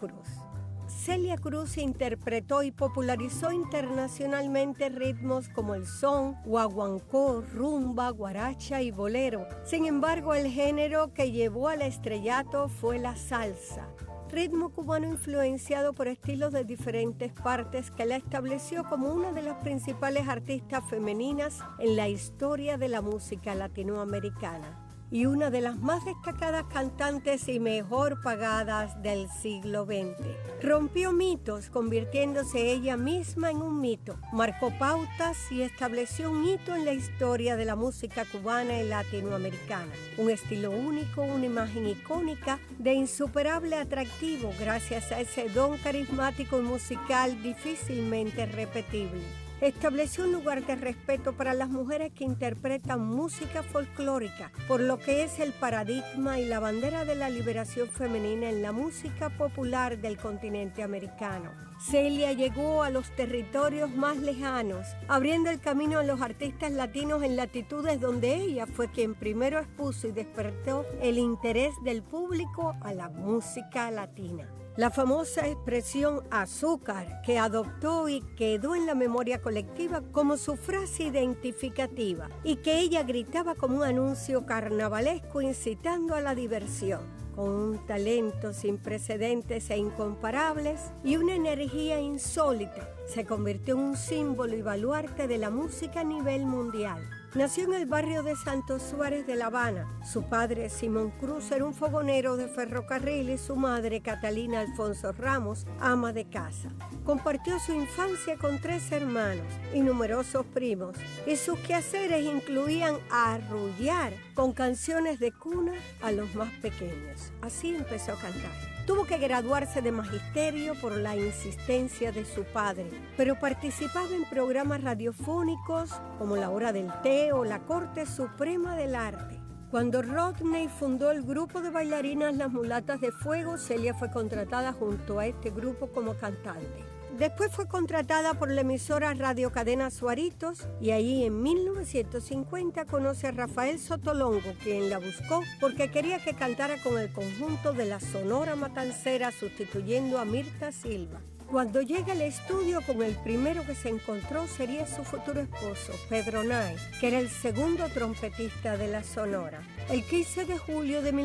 Cruz. Celia Cruz interpretó y popularizó internacionalmente ritmos como el son, guaguancó, rumba, guaracha y bolero. Sin embargo, el género que llevó al estrellato fue la salsa, ritmo cubano influenciado por estilos de diferentes partes que la estableció como una de las principales artistas femeninas en la historia de la música latinoamericana y una de las más destacadas cantantes y mejor pagadas del siglo XX. Rompió mitos, convirtiéndose ella misma en un mito. Marcó pautas y estableció un hito en la historia de la música cubana y latinoamericana. Un estilo único, una imagen icónica de insuperable atractivo gracias a ese don carismático y musical difícilmente repetible. Estableció un lugar de respeto para las mujeres que interpretan música folclórica, por lo que es el paradigma y la bandera de la liberación femenina en la música popular del continente americano. Celia llegó a los territorios más lejanos, abriendo el camino a los artistas latinos en latitudes donde ella fue quien primero expuso y despertó el interés del público a la música latina. La famosa expresión azúcar que adoptó y quedó en la memoria colectiva como su frase identificativa y que ella gritaba como un anuncio carnavalesco incitando a la diversión. Con un talento sin precedentes e incomparables y una energía insólita, se convirtió en un símbolo y baluarte de la música a nivel mundial. Nació en el barrio de Santo Suárez de La Habana. Su padre, Simón Cruz, era un fogonero de ferrocarril y su madre, Catalina Alfonso Ramos, ama de casa. Compartió su infancia con 3 hermanos y numerosos primos, y sus quehaceres incluían arrullar con canciones de cuna a los más pequeños. Así empezó a cantar. Tuvo que graduarse de magisterio por la insistencia de su padre, pero participaba en programas radiofónicos como La Hora del Té o La Corte Suprema del Arte. Cuando Rodney fundó el grupo de bailarinas Las Mulatas de Fuego, Celia fue contratada junto a este grupo como cantante. Después fue contratada por la emisora Radio Cadena Suaritos y ahí en 1950 conoce a Rafael Sotolongo, quien la buscó porque quería que cantara con el conjunto de la Sonora Matancera sustituyendo a Mirta Silva. Cuando llega al estudio, con el primero que se encontró sería su futuro esposo, Pedro Nay, que era el segundo trompetista de la Sonora. El 15 de julio de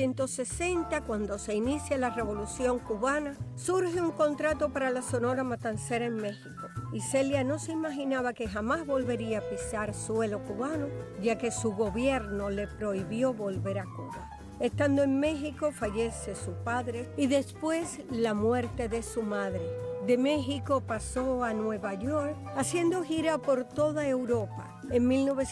1960, cuando se inicia la Revolución Cubana, surge un contrato para la Sonora Matancera en México. Y Celia no se imaginaba que jamás volvería a pisar suelo cubano, ya que su gobierno le prohibió volver a Cuba. Estando en México fallece su padre y después la muerte de su madre. De México pasó a Nueva York, haciendo gira por toda Europa. En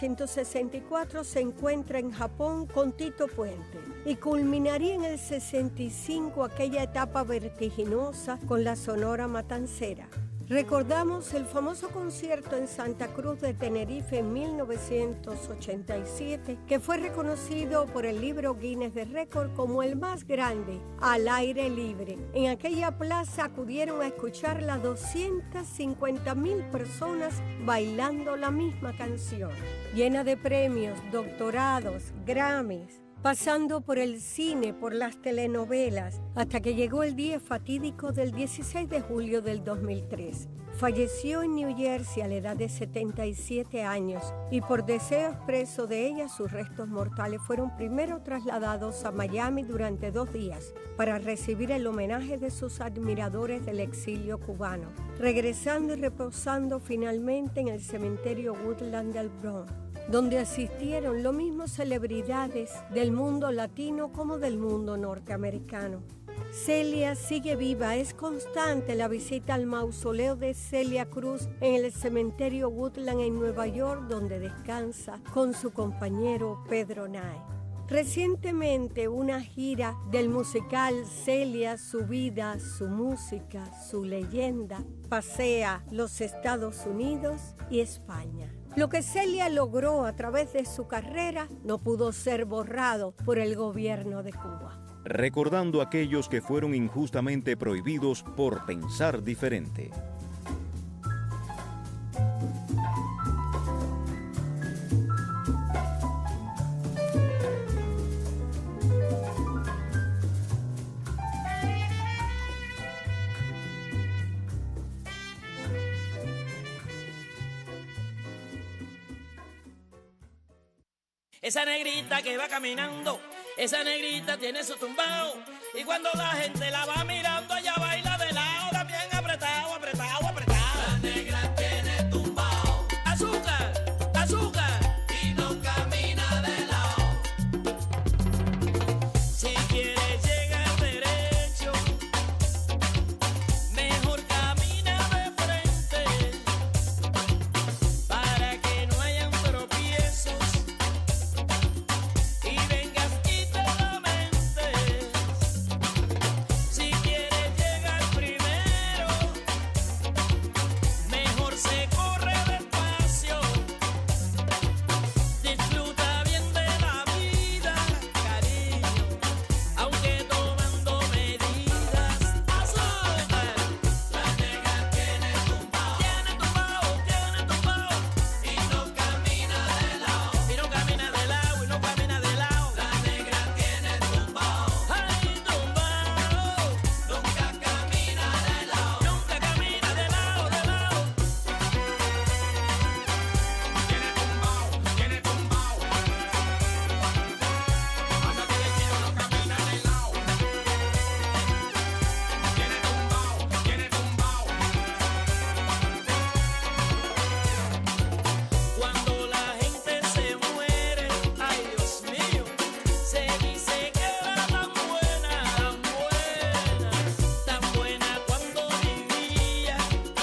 1964 se encuentra en Japón con Tito Puente y culminaría en el 65 aquella etapa vertiginosa con la Sonora Matancera. Recordamos el famoso concierto en Santa Cruz de Tenerife en 1987, que fue reconocido por el libro Guinness de Récord como el más grande al aire libre. En aquella plaza acudieron a escucharla 250,000 personas bailando la misma canción, llena de premios, doctorados, Grammys, pasando por el cine, por las telenovelas, hasta que llegó el día fatídico del 16 de julio del 2003. Falleció en New Jersey a la edad de 77 años y por deseo expreso de ella, sus restos mortales fueron primero trasladados a Miami durante 2 días para recibir el homenaje de sus admiradores del exilio cubano, regresando y reposando finalmente en el cementerio Woodland del Bronx, donde asistieron lo mismo celebridades del mundo latino como del mundo norteamericano. Celia sigue viva, es constante la visita al mausoleo de Celia Cruz en el cementerio Woodland en Nueva York, donde descansa con su compañero Pedro Nay. Recientemente una gira del musical Celia, su vida, su música, su leyenda, pasea los Estados Unidos y España. Lo que Celia logró a través de su carrera no pudo ser borrado por el gobierno de Cuba. Recordando a aquellos que fueron injustamente prohibidos por pensar diferente. Esa negrita que va caminando, esa negrita tiene su tumbao. Y cuando la gente la va mirando, ella baila de lado, también apretado, apretado, apretado. La negra tiene tumbao. Azúcar, azúcar. Y no camina de lado. Si quieres llegar derecho, mejor camina de frente, para que no hayan tropiezos y vengas y te lamentes. Si quieres llegar primero, mejor se corre despacio. Disfruta bien de la vida, cariño, aunque tomando medidas. Azúcar, la negra tiene tumbao, y no camina de lado, y no camina de lado, y no camina de lado. La negra tiene tumbao, ay, tumbao, nunca camina de lado, nunca camina de lado, de lado. Tiene tumbao, tiene tumbao. Anda derechito, no camina de lado. Tiene tumbao, tiene tumbao. Cuando la gente se muere, ay Dios mío, se dice que era tan buena, tan buena cuando vivía,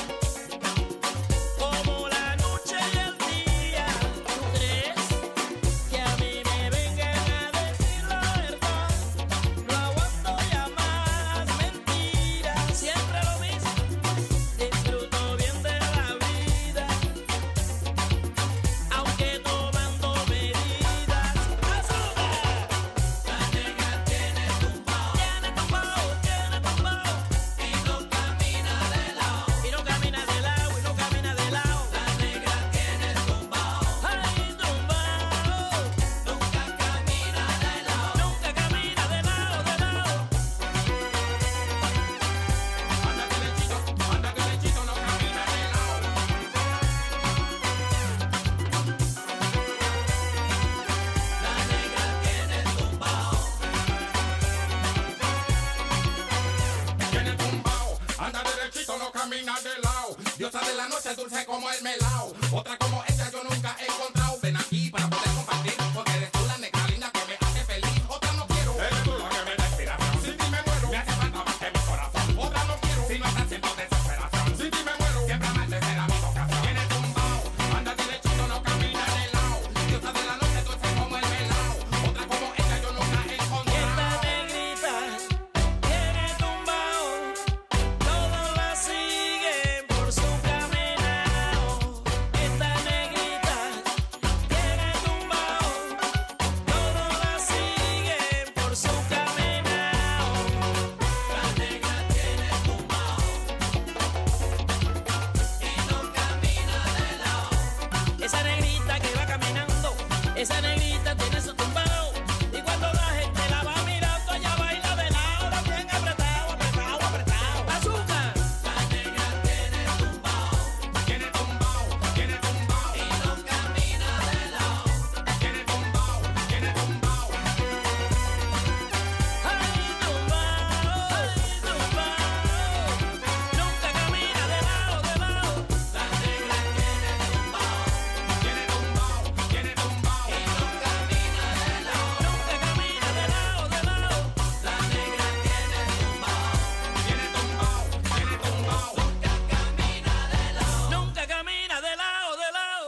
como la noche y el día. ¿Tú crees que a mí me vengan a decir la verdad? No aguanto ya más mentiras, siempre lo mismo. Disfruto bien de la vida, aunque tomando medidas. Azúcar, la negra tiene tumbao, tiene tumbao, tiene tumbao. Y no camina de lado, y no camina de lado, y no camina de lado. La negra tiene tumbao, ay, tumbao, nunca camina de lado, nunca camina de lado, de lado. Anda derechito, no camina de lado. La negra tiene tumbao. Tiene tumbao, anda derechito, no camina de lado. Diosa de la noche, dulce como el melao. Otra como ella yo nunca he encontrado. Ven aquí para poder compartir, porque eres tú la negra linda que me hace feliz. Otra no quiero, eres tú la que me da inspiración. Sin ti me muero, me hace falta más que mi corazón. Otra no quiero, si no estás siendo desesperación. Sin ti me muero, siempre amarte será mi vocación. Tiene tumbao, anda derechito, no camina de lado. Diosa de la noche, dulce como el melao. Otra como ella yo nunca he encontrado. Esta negrita tiene tumbao, todos la siguen por su caminao. Esta negrita tiene tumbao, todos la siguen por su caminao. La negra tiene tumbao, y no camina de lado. Esa negrita que va caminando, esa negrita tiene su tumbao. Y cuando la gente la va mirando, ella baila de lado, también apretado, apretado, apretado. Azúcar, la negra tiene tumbao, tiene tumbao, tiene tumbao. Y no camina de lado, tiene tumbao, tiene tumbao. Ay, tumbao, nunca camina de lado, de lado. La negra tiene tumbao, tiene tumbao, tiene tumbao. Y no camina de lado, nunca camina de lado, de lado. La negra tiene tumbao, tiene tumbao, tiene tumbao. Nunca camina de lado, nunca camina de lado, de lado.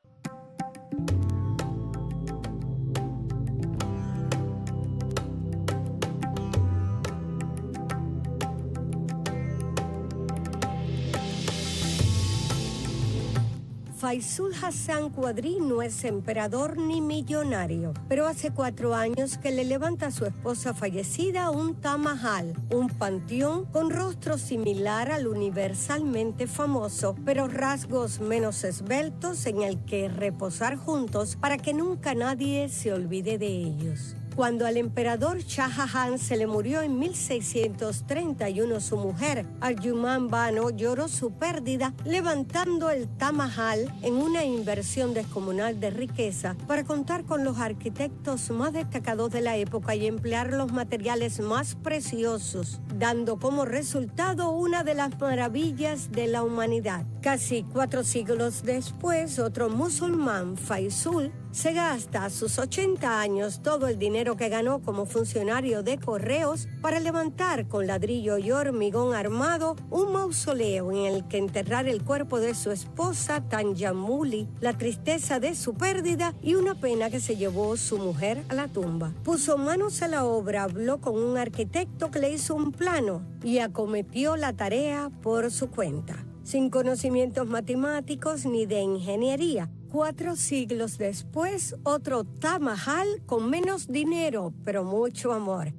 Faisul Hassan Quadri no es emperador ni millonario, pero hace 4 años que le levanta a su esposa fallecida un Taj Mahal, un panteón con rostro similar al universalmente famoso, pero rasgos menos esbeltos en el que reposar juntos para que nunca nadie se olvide de ellos. cuando al emperador Shah Jahan se le murió en 1631 su mujer, Arjumand Bano lloró su pérdida levantando el Taj Mahal en una inversión descomunal de riqueza para contar con los arquitectos más destacados de la época y emplear los materiales más preciosos, dando como resultado una de las maravillas de la humanidad. Casi 4 siglos después, otro musulmán, Faisul, se gasta a sus 80 años todo el dinero que ganó como funcionario de correos para levantar con ladrillo y hormigón armado un mausoleo en el que enterrar el cuerpo de su esposa Tanjamuli, la tristeza de su pérdida y una pena que se llevó su mujer a la tumba. Puso manos a la obra, habló con un arquitecto que le hizo un plano y acometió la tarea por su cuenta, sin conocimientos matemáticos ni de ingeniería. 4 siglos después, otro Taj Mahal con menos dinero, pero mucho amor.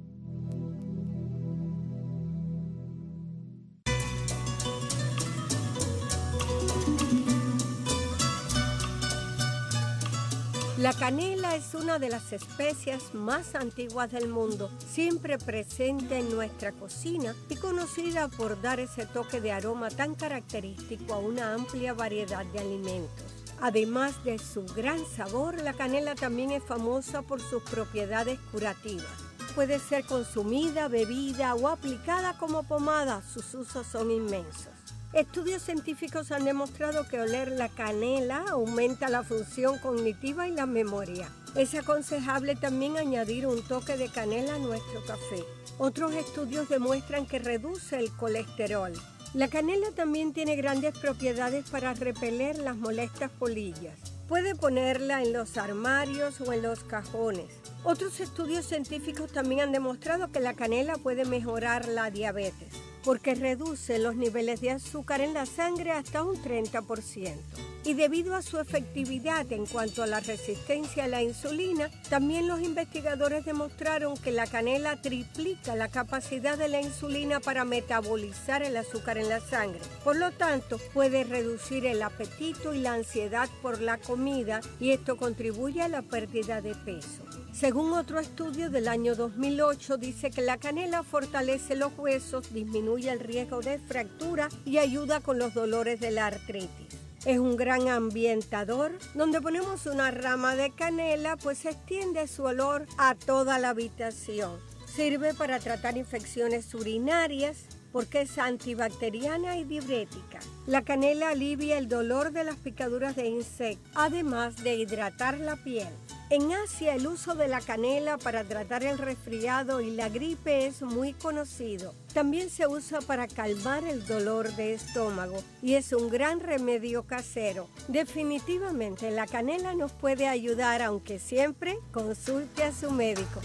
La canela es una de las especias más antiguas del mundo, siempre presente en nuestra cocina y conocida por dar ese toque de aroma tan característico a una amplia variedad de alimentos. Además de su gran sabor, la canela también es famosa por sus propiedades curativas. Puede ser consumida, bebida o aplicada como pomada. Sus usos son inmensos. Estudios científicos han demostrado que oler la canela aumenta la función cognitiva y la memoria. Es aconsejable también añadir un toque de canela a nuestro café. Otros estudios demuestran que reduce el colesterol. La canela también tiene grandes propiedades para repeler las molestas polillas. Puede ponerla en los armarios o en los cajones. Otros estudios científicos también han demostrado que la canela puede mejorar la diabetes, porque reduce los niveles de azúcar en la sangre hasta un 30%. Y debido a su efectividad en cuanto a la resistencia a la insulina, también los investigadores demostraron que la canela triplica la capacidad de la insulina para metabolizar el azúcar en la sangre. Por lo tanto, puede reducir el apetito y la ansiedad por la comida, y esto contribuye a la pérdida de peso. Según otro estudio del año 2008, dice que la canela fortalece los huesos, disminuye el riesgo de fractura y ayuda con los dolores de la artritis. Es un gran ambientador. Donde ponemos una rama de canela, pues se extiende su olor a toda la habitación. Sirve para tratar infecciones urinarias porque es antibacteriana y diurética. La canela alivia el dolor de las picaduras de insectos, además de hidratar la piel. En Asia, el uso de la canela para tratar el resfriado y la gripe es muy conocido. También se usa para calmar el dolor de estómago y es un gran remedio casero. Definitivamente, la canela nos puede ayudar, aunque siempre consulte a su médico.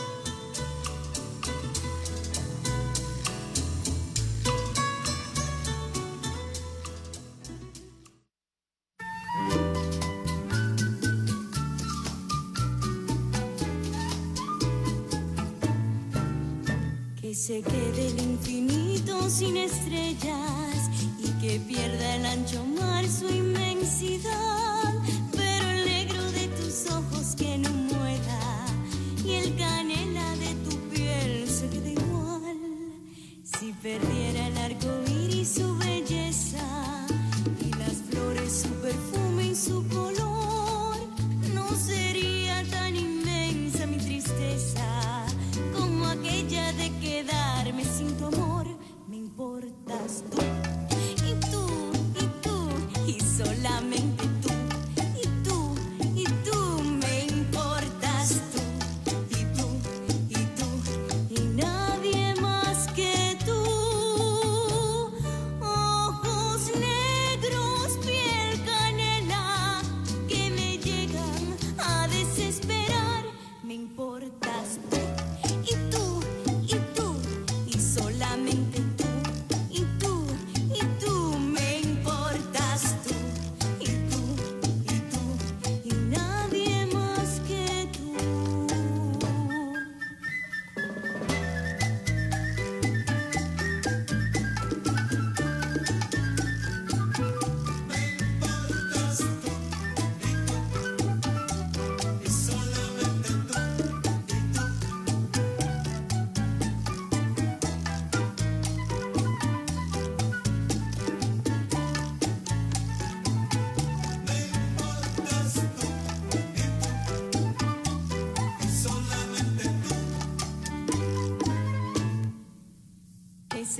Que se quede el infinito sin estrellas y que pierda el ancho mar su inmensidad, pero el negro de tus ojos que no muera y el canela de tu piel se quede igual. Si perdiera el arco iris su belleza y las flores su perfume y su color, no sería tan inmensa mi tristeza como aquella de quedarme sin tu amor. Me importas tú, y tú, y tú, y solamente tú, y tú, y tú, me importas tú, y tú, y tú, y nadie más que tú.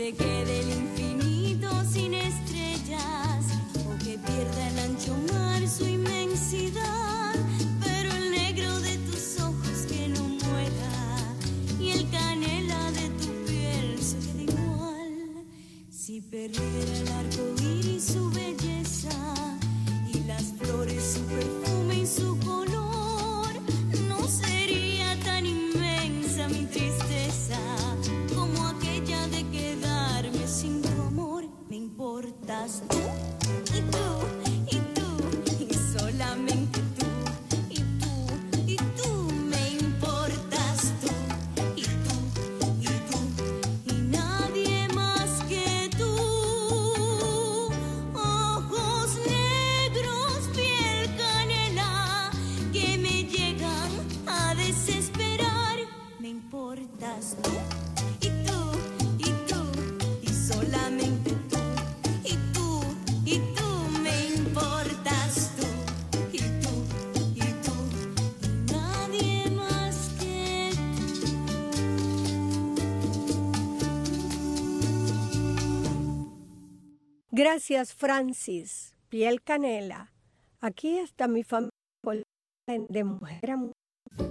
se quede el infinito sin estrellas o que pierda el ancho mar su inmensidad, pero el negro de tus ojos que no muera y el canela de tu piel se quede igual. Si perdiera el arco iris su belleza y las flores su perfume y su color, no sería tan inmensa mi tristeza como aquella de quedarme sin tu amor. Me importas tú y tú y tú y solamente tú y tú y tú. Me importas tú y tú y tú y nadie más que tú. Ojos negros, piel canela que me llegan a desesperar. Me importas tú y tú y tú y solamente tú y tú y tú. Me importas tú y tú y tú y nadie más que Gracias, Francis. Piel canela. Aquí está mi familia de mujer a mujer.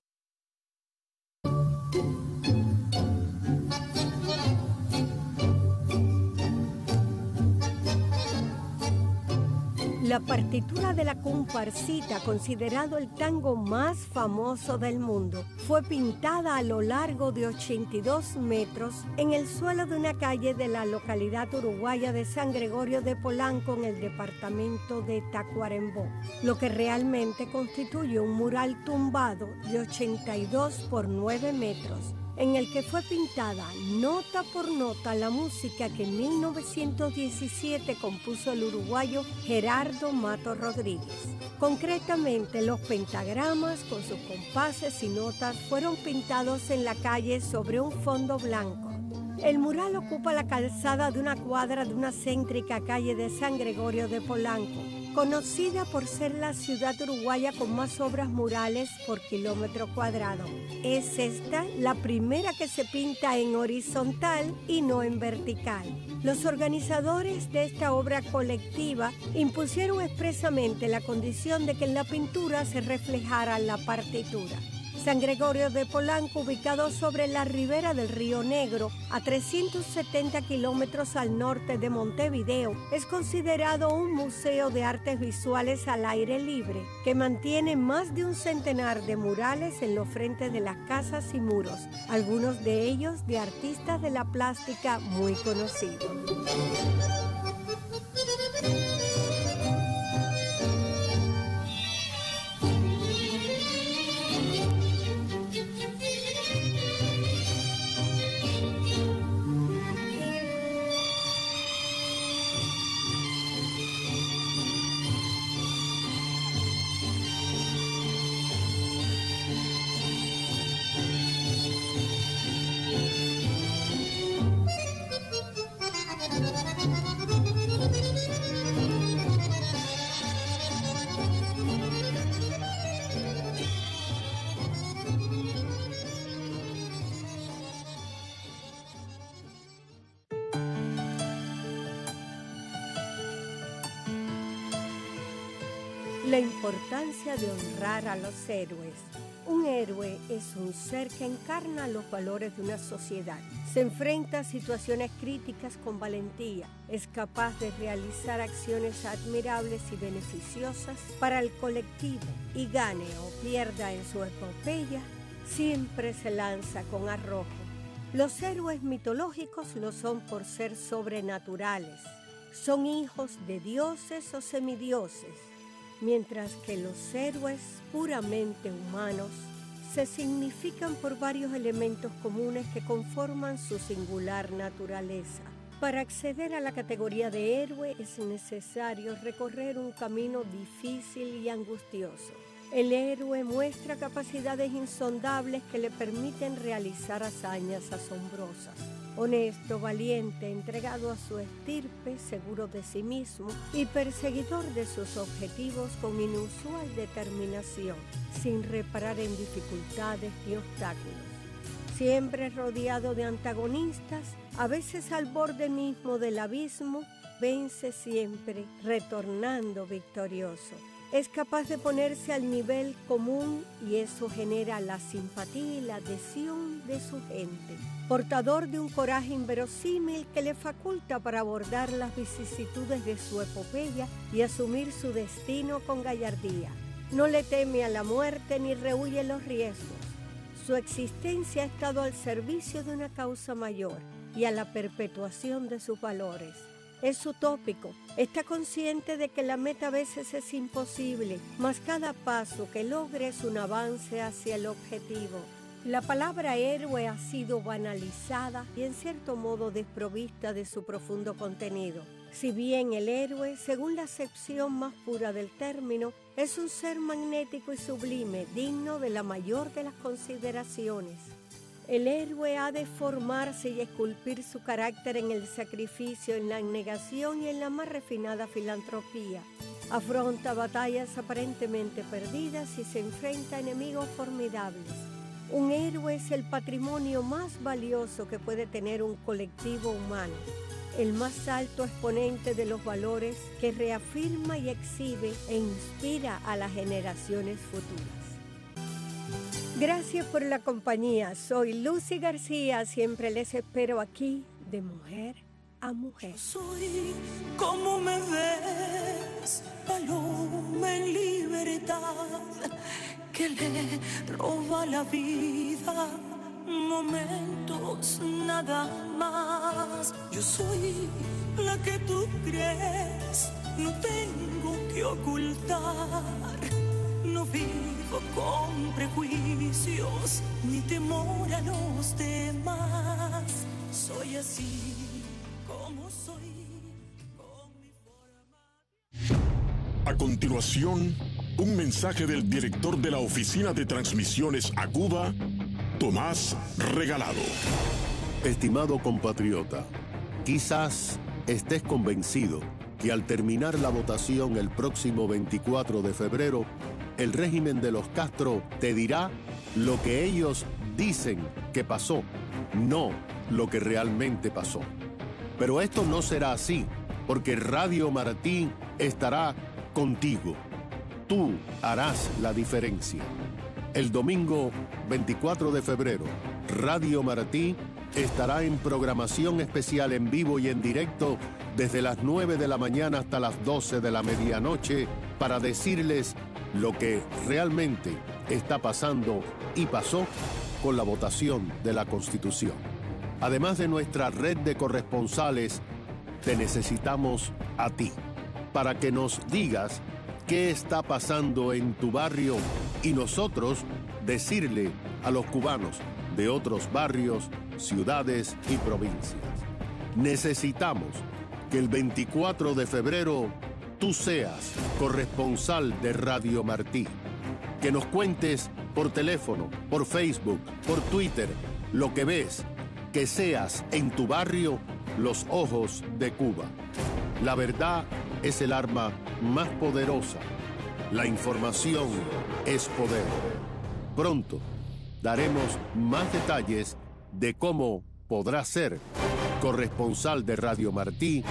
La partitura de la comparsita, considerado el tango más famoso del mundo, fue pintada a lo largo de 82 metros en el suelo de una calle de la localidad uruguaya de San Gregorio de Polanco, en el departamento de Tacuarembó, lo que realmente constituye un mural tumbado de 82 por 9 metros, en el que fue pintada nota por nota la música que en 1917 compuso el uruguayo Gerardo Mato Rodríguez. Concretamente, los pentagramas con sus compases y notas fueron pintados en la calle sobre un fondo blanco. El mural ocupa la calzada de una cuadra de una céntrica calle de San Gregorio de Polanco, conocida por ser la ciudad uruguaya con más obras murales por kilómetro cuadrado. Es esta la primera que se pinta en horizontal y no en vertical. Los organizadores de esta obra colectiva impusieron expresamente la condición de que en la pintura se reflejara la partitura. San Gregorio de Polanco, ubicado sobre la ribera del Río Negro, a 370 kilómetros al norte de Montevideo, es considerado un museo de artes visuales al aire libre, que mantiene más de un centenar de murales en los frentes de las casas y muros, algunos de ellos de artistas de la plástica muy conocidos. La importancia de honrar a los héroes. Un héroe es un ser que encarna los valores de una sociedad. Se enfrenta a situaciones críticas con valentía. Es capaz de realizar acciones admirables y beneficiosas para el colectivo. Y gane o pierda en su epopeya, siempre se lanza con arrojo. Los héroes mitológicos lo son por ser sobrenaturales. Son hijos de dioses o semidioses, mientras que los héroes puramente humanos se significan por varios elementos comunes que conforman su singular naturaleza. Para acceder a la categoría de héroe es necesario recorrer un camino difícil y angustioso. El héroe muestra capacidades insondables que le permiten realizar hazañas asombrosas. Honesto, valiente, entregado a su estirpe, seguro de sí mismo y perseguidor de sus objetivos con inusual determinación, sin reparar en dificultades ni obstáculos. Siempre rodeado de antagonistas, a veces al borde mismo del abismo, vence siempre, retornando victorioso. Es capaz de ponerse al nivel común y eso genera la simpatía y la adhesión de su gente. Portador de un coraje inverosímil que le faculta para abordar las vicisitudes de su epopeya y asumir su destino con gallardía. No le teme a la muerte ni rehúye los riesgos. Su existencia ha estado al servicio de una causa mayor y a la perpetuación de sus valores. Es utópico, está consciente de que la meta a veces es imposible, mas cada paso que logre es un avance hacia el objetivo. La palabra héroe ha sido banalizada y en cierto modo desprovista de su profundo contenido. Si bien el héroe, según la acepción más pura del término, es un ser magnético y sublime, digno de la mayor de las consideraciones. El héroe ha de formarse y esculpir su carácter en el sacrificio, en la abnegación y en la más refinada filantropía. Afronta batallas aparentemente perdidas y se enfrenta a enemigos formidables. Un héroe es el patrimonio más valioso que puede tener un colectivo humano, el más alto exponente de los valores que reafirma y exhibe e inspira a las generaciones futuras. Gracias por la compañía. Soy Lucy García. Siempre les espero aquí de mujer a mujer. Soy como me ves, paloma en libertad, que le roba la vida momentos nada más. Yo soy la que tú crees, no tengo que ocultar. No vivo con prejuicios ni temor a los demás. Soy así como soy, con mi forma. A continuación, un mensaje del director de la Oficina de Transmisiones a Cuba, Tomás Regalado. Estimado compatriota, quizás estés convencido que al terminar la votación el próximo 24 de febrero, el régimen de los Castro te dirá lo que ellos dicen que pasó, no lo que realmente pasó. Pero esto no será así, porque Radio Martí estará contigo. Tú harás la diferencia. El domingo 24 de febrero, Radio Martí estará en programación especial en vivo y en directo desde las 9 de la mañana hasta las 12 de la medianoche para decirles lo que realmente está pasando y pasó con la votación de la Constitución. Además de nuestra red de corresponsales, te necesitamos a ti para que nos digas qué está pasando en tu barrio y nosotros decirle a los cubanos de otros barrios, ciudades y provincias. Necesitamos que el 24 de febrero tú seas corresponsal de Radio Martí. Que nos cuentes por teléfono, por Facebook, por Twitter, lo que ves, que seas en tu barrio los ojos de Cuba. La verdad es el arma más poderosa. La información es poder. Pronto daremos más detalles de cómo podrás ser corresponsal de Radio Martí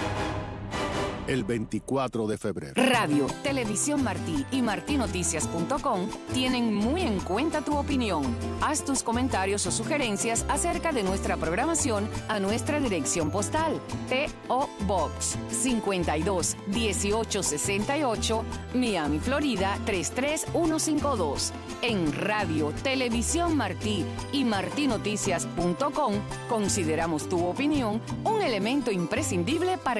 el 24 de febrero. Radio, Televisión Martí y martinoticias.com tienen muy en cuenta tu opinión. Haz tus comentarios o sugerencias acerca de nuestra programación a nuestra dirección postal. P.O. Box 52 1868, Miami, Florida 33152. En Radio, Televisión Martí y martinoticias.com consideramos tu opinión un elemento imprescindible para